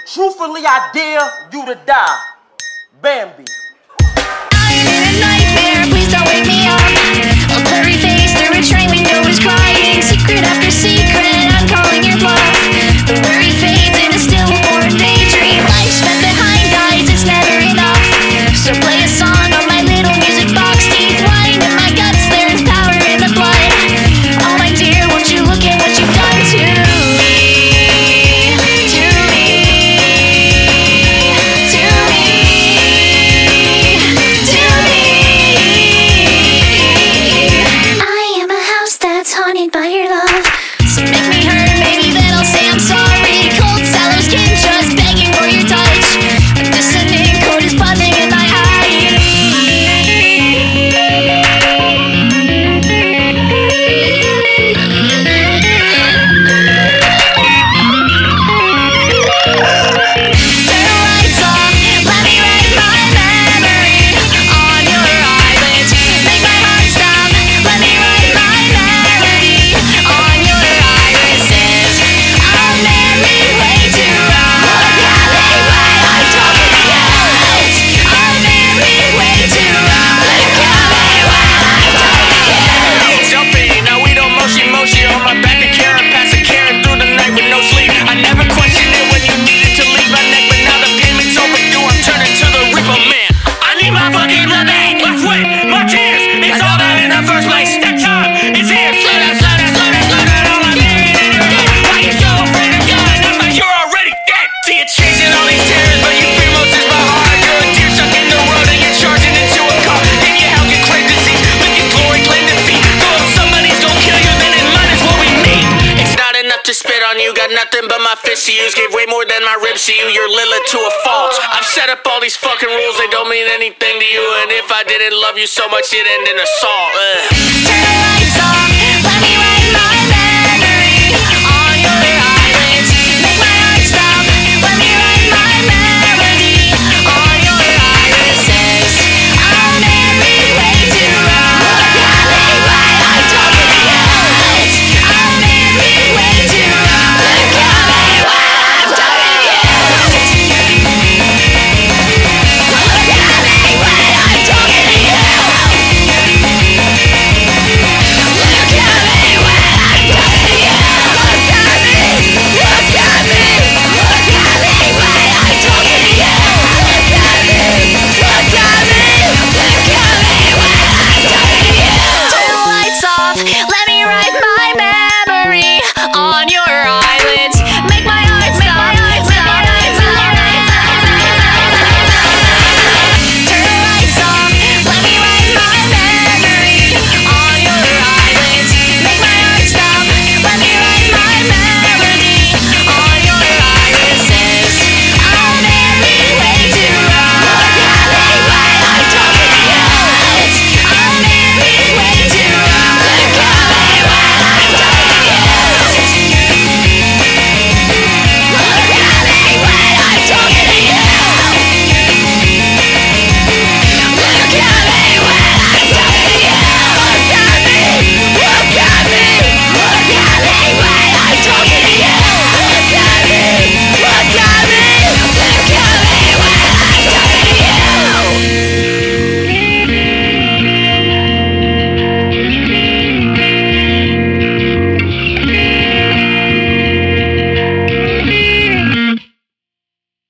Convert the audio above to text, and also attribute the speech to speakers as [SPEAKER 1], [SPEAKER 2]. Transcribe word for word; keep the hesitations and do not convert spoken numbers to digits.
[SPEAKER 1] Truthfully, I dare you to die. Bambi.
[SPEAKER 2] I'm in a nightmare, please don't wake me up. A blurry face through a train window is crying. Secret after secret, I'm calling your bluff. The worry fades in a stillborn daydream. Life spent behind eyes, it's never enough. So play a song on my little music box. Teeth whine in my guts, there's power in the blood. Oh my dear, won't you look at what you've done to me? To me. To me. To me. I am a house that's haunted by your love. So make me hurt, maybe then I'll say I'm sorry. Cold sallow skin just begging for your touch. A dissonant chord is buzzing in my head.
[SPEAKER 3] Nothing but my fists to use. Gave way more than my ribs to you. You're Lilith to a fault. I've set up all these fucking rules. They don't mean anything to you. And if I didn't love you so much, it'd end in assault. Ugh.